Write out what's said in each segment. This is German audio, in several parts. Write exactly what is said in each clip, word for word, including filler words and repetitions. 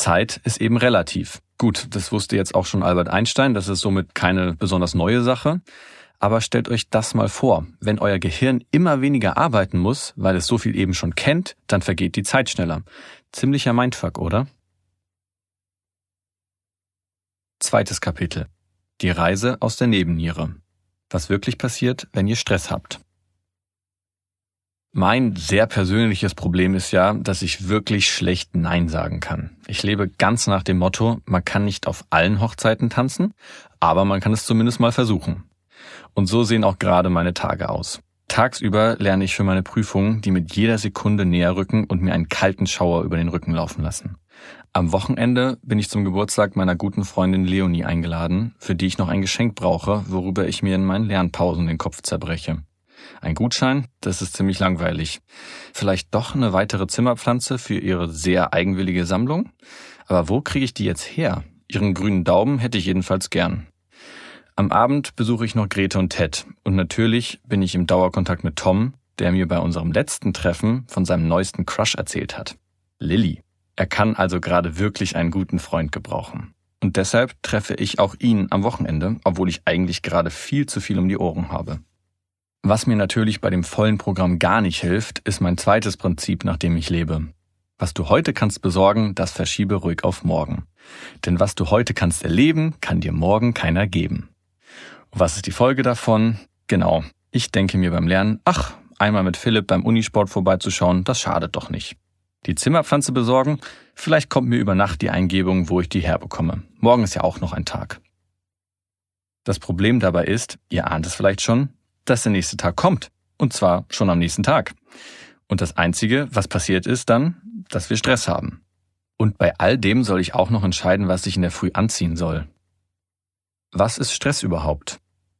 Zeit ist eben relativ. Gut, das wusste jetzt auch schon Albert Einstein, das ist somit keine besonders neue Sache. Aber stellt euch das mal vor, wenn euer Gehirn immer weniger arbeiten muss, weil es so viel eben schon kennt, dann vergeht die Zeit schneller. Ziemlicher Mindfuck, oder? Zweites Kapitel. Die Reise aus der Nebenniere. Was wirklich passiert, wenn ihr Stress habt. Mein sehr persönliches Problem ist ja, dass ich wirklich schlecht Nein sagen kann. Ich lebe ganz nach dem Motto, man kann nicht auf allen Hochzeiten tanzen, aber man kann es zumindest mal versuchen. Und so sehen auch gerade meine Tage aus. Tagsüber lerne ich für meine Prüfungen, die mit jeder Sekunde näher rücken und mir einen kalten Schauer über den Rücken laufen lassen. Am Wochenende bin ich zum Geburtstag meiner guten Freundin Leonie eingeladen, für die ich noch ein Geschenk brauche, worüber ich mir in meinen Lernpausen den Kopf zerbreche. Ein Gutschein, das ist ziemlich langweilig. Vielleicht doch eine weitere Zimmerpflanze für ihre sehr eigenwillige Sammlung? Aber wo kriege ich die jetzt her? Ihren grünen Daumen hätte ich jedenfalls gern. Am Abend besuche ich noch Grete und Ted. Und natürlich bin ich im Dauerkontakt mit Tom, der mir bei unserem letzten Treffen von seinem neuesten Crush erzählt hat. Lilly. Er kann also gerade wirklich einen guten Freund gebrauchen. Und deshalb treffe ich auch ihn am Wochenende, obwohl ich eigentlich gerade viel zu viel um die Ohren habe. Was mir natürlich bei dem vollen Programm gar nicht hilft, ist mein zweites Prinzip, nach dem ich lebe. Was du heute kannst besorgen, das verschiebe ruhig auf morgen. Denn was du heute kannst erleben, kann dir morgen keiner geben. Und was ist die Folge davon? Genau, ich denke mir beim Lernen, ach, einmal mit Philipp beim Unisport vorbeizuschauen, das schadet doch nicht. Die Zimmerpflanze besorgen, vielleicht kommt mir über Nacht die Eingebung, wo ich die herbekomme. Morgen ist ja auch noch ein Tag. Das Problem dabei ist, ihr ahnt es vielleicht schon, dass der nächste Tag kommt. Und zwar schon am nächsten Tag. Und das Einzige, was passiert ist dann, dass wir Stress haben. Und bei all dem soll ich auch noch entscheiden, was ich in der Früh anziehen soll. Was ist Stress überhaupt?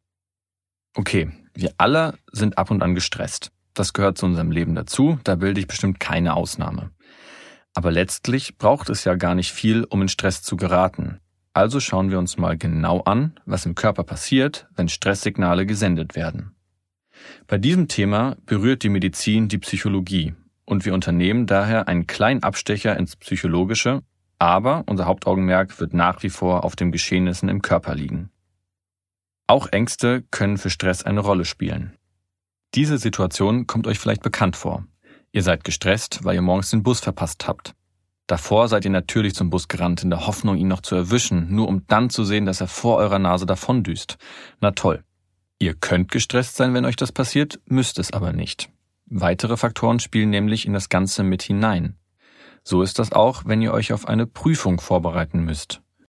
Okay, wir alle sind ab und an gestresst. Das gehört zu unserem Leben dazu, da bilde ich bestimmt keine Ausnahme. Aber letztlich braucht es ja gar nicht viel, um in Stress zu geraten. Also schauen wir uns mal genau an, was im Körper passiert, wenn Stresssignale gesendet werden. Bei diesem Thema berührt die Medizin die Psychologie und wir unternehmen daher einen kleinen Abstecher ins Psychologische, aber unser Hauptaugenmerk wird nach wie vor auf den Geschehnissen im Körper liegen. Auch Ängste können für Stress eine Rolle spielen. Diese Situation kommt euch vielleicht bekannt vor. Ihr seid gestresst, weil ihr morgens den Bus verpasst habt. Davor seid ihr natürlich zum Bus gerannt, in der Hoffnung, ihn noch zu erwischen, nur um dann zu sehen, dass er vor eurer Nase davondüst. Na toll. Ihr könnt gestresst sein, wenn euch das passiert, müsst es aber nicht. Weitere Faktoren spielen nämlich in das Ganze mit hinein. So ist das auch, wenn ihr euch auf eine Prüfung vorbereiten müsst.